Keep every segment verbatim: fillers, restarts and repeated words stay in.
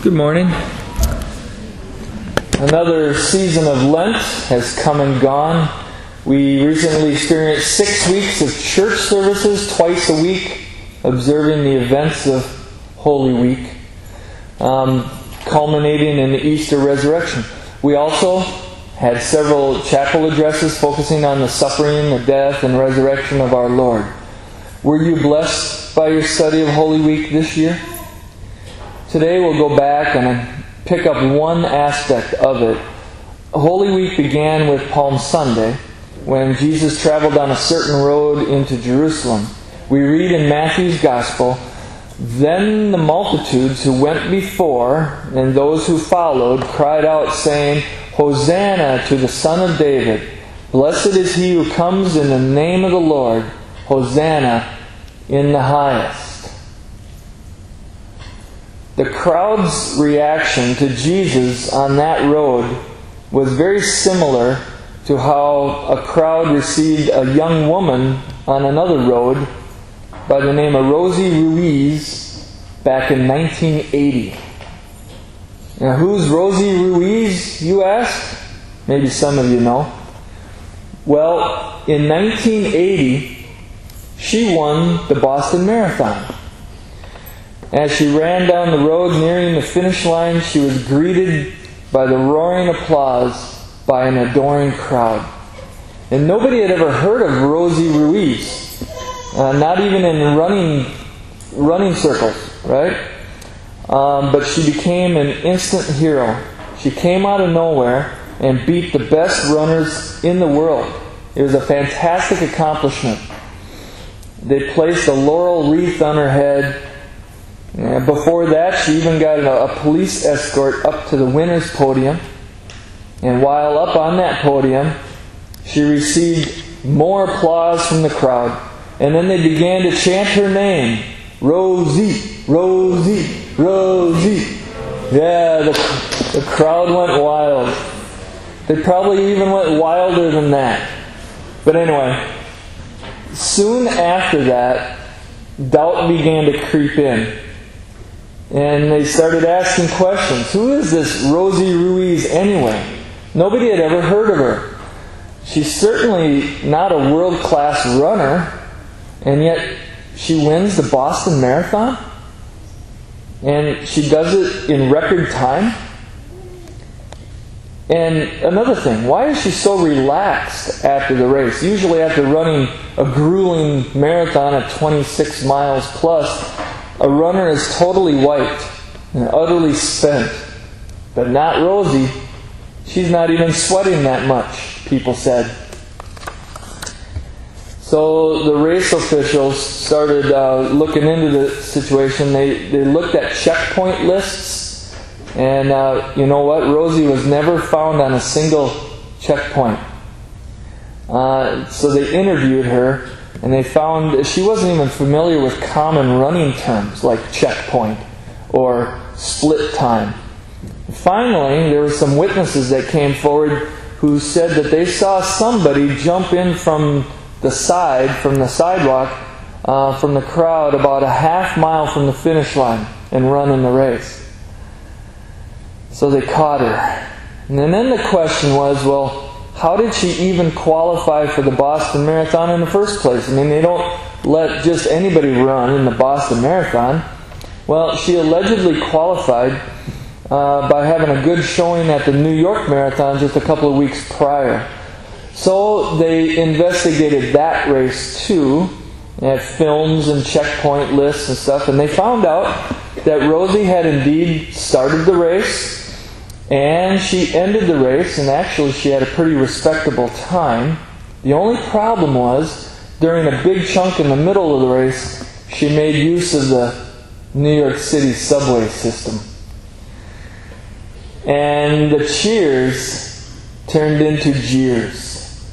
Good morning. Another season of Lent has come and gone. We recently experienced six weeks of church services twice a week, observing the events of Holy Week, um, culminating in the Easter resurrection. We also had several chapel addresses focusing on the suffering, the death, and resurrection of our Lord. Were you blessed by your study of Holy Week this year? Today we'll go back and pick up one aspect of it. Holy Week began with Palm Sunday, when Jesus traveled on a certain road into Jerusalem. We read in Matthew's Gospel, "Then the multitudes who went before and those who followed cried out, saying, Hosanna to the Son of David! Blessed is he who comes in the name of the Lord! Hosanna in the highest." The crowd's reaction to Jesus on that road was very similar to how a crowd received a young woman on another road by the name of Rosie Ruiz back in nineteen eighty. Now, who's Rosie Ruiz, you ask? Maybe some of you know. Well, in nineteen eighty, she won the Boston Marathon. As she ran down the road nearing the finish line, she was greeted by the roaring applause by an adoring crowd. And nobody had ever heard of Rosie Ruiz, uh, not even in running running circles, right? Um, but she became an instant hero. She came out of nowhere and beat the best runners in the world. It was a fantastic accomplishment. They placed a laurel wreath on her head. And before that, she even got a, a police escort up to the winner's podium. And while up on that podium, she received more applause from the crowd. And then they began to chant her name. Rosie, Rosie, Rosie. Yeah, the, the crowd went wild. They probably even went wilder than that. But anyway, soon after that, doubt began to creep in. And they started asking questions. Who is this Rosie Ruiz anyway? Nobody had ever heard of her. She's certainly not a world-class runner, and yet she wins the Boston Marathon? And she does it in record time? And another thing, why is she so relaxed after the race? Usually after running a grueling marathon at twenty-six miles plus, a runner is totally wiped and utterly spent. But not Rosie. She's not even sweating that much, people said. So the race officials started uh, looking into the situation. They, they looked at checkpoint lists. And uh, you know what? Rosie was never found on a single checkpoint. Uh, so they interviewed her. And they found that she wasn't even familiar with common running terms like checkpoint or split time. Finally, there were some witnesses that came forward who said that they saw somebody jump in from the side, from the sidewalk, uh, from the crowd about a half mile from the finish line and run in the race. So they caught her. And then the question was, well, how did she even qualify for the Boston Marathon in the first place? I mean, they don't let just anybody run in the Boston Marathon. Well, she allegedly qualified uh, by having a good showing at the New York Marathon just a couple of weeks prior. So they investigated that race too, at films and checkpoint lists and stuff, and they found out that Rosie had indeed started the race. And she ended the race, and actually she had a pretty respectable time. The only problem was, during a big chunk in the middle of the race, she made use of the New York City subway system. And the cheers turned into jeers.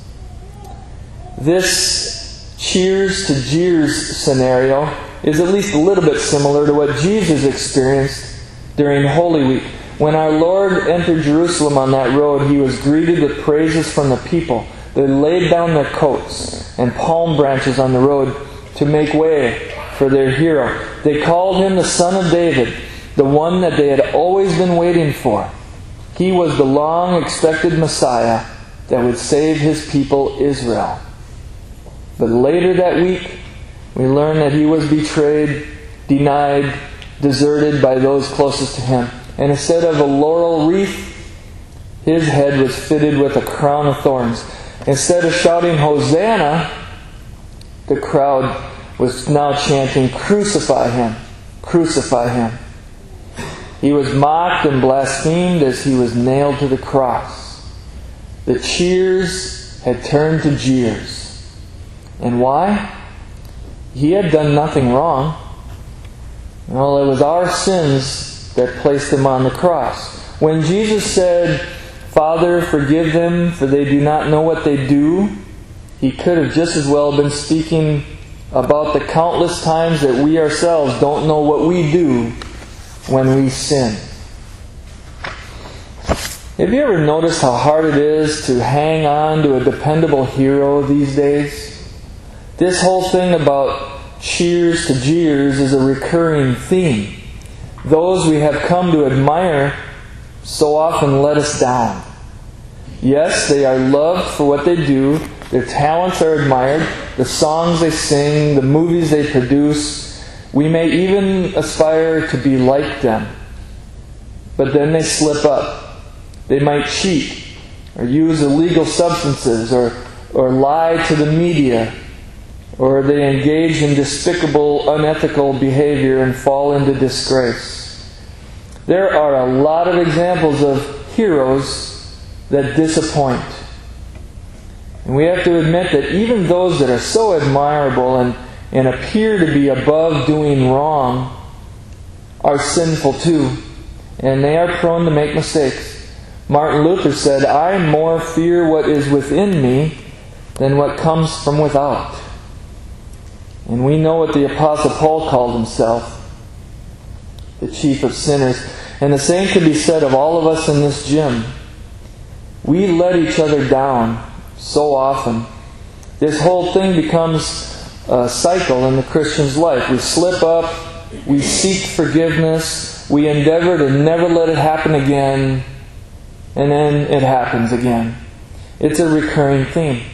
This cheers to jeers scenario is at least a little bit similar to what Jesus experienced during Holy Week. When our Lord entered Jerusalem on that road, He was greeted with praises from the people. They laid down their coats and palm branches on the road to make way for their hero. They called Him the Son of David. the one that they had always been waiting for. He was the long-expected Messiah that would save His people Israel. But later that week, we learn that He was betrayed, denied, deserted by those closest to Him. And instead of a laurel wreath, His head was fitted with a crown of thorns. Instead of shouting, Hosanna, the crowd was now chanting, Crucify Him, crucify Him. He was mocked and blasphemed as He was nailed to the cross. The cheers had turned to jeers. And why? He had done nothing wrong. Well, it was our sins that placed Him on the cross. When Jesus said, Father, forgive them, for they do not know what they do, He could have just as well been speaking about the countless times that we ourselves don't know what we do when we sin. Have you ever noticed how hard it is to hang on to a dependable hero these days? This whole thing about cheers to jeers is a recurring theme. Those we have come to admire so often let us down. Yes, they are loved for what they do. Their talents are admired. The songs they sing, the movies they produce. We may even aspire to be like them. But then they slip up. They might cheat, or use illegal substances, or, or lie to the media, or they engage in despicable, unethical behavior and fall into disgrace. There are a lot of examples of heroes that disappoint. And we have to admit that even those that are so admirable and, and appear to be above doing wrong are sinful too. And they are prone to make mistakes. Martin Luther said, I more fear what is within me than what comes from without. And we know what the Apostle Paul called himself, the chief of sinners. And the same can be said of all of us in this gym. We let each other down so often. This whole thing becomes a cycle in the Christian's life. We slip up, we seek forgiveness, we endeavor to never let it happen again, and then it happens again. It's a recurring theme.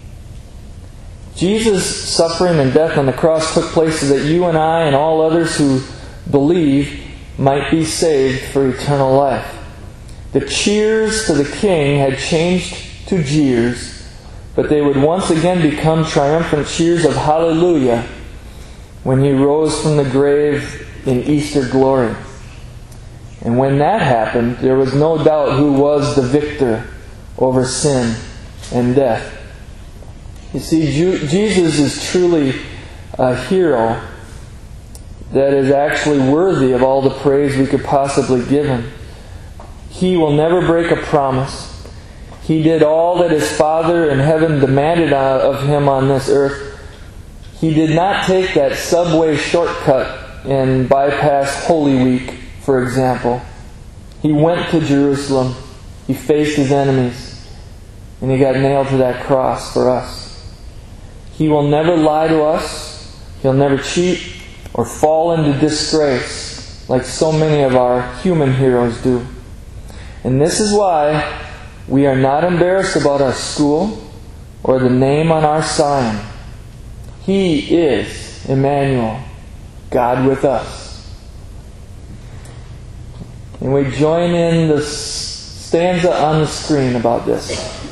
Jesus' suffering and death on the cross took place so that you and I and all others who believe might be saved for eternal life. The cheers to the King had changed to jeers, but they would once again become triumphant cheers of hallelujah when He rose from the grave in Easter glory. And when that happened, there was no doubt who was the victor over sin and death. You see, Jesus is truly a hero that is actually worthy of all the praise we could possibly give Him. He will never break a promise. He did all that His Father in heaven demanded of Him on this earth. He did not take that subway shortcut and bypass Holy Week, for example. He went to Jerusalem. He faced His enemies. And He got nailed to that cross for us. He will never lie to us. He'll never cheat or fall into disgrace like so many of our human heroes do. And this is why we are not embarrassed about our school or the name on our sign. He is Emmanuel, God with us. And we join in the stanza on the screen about this.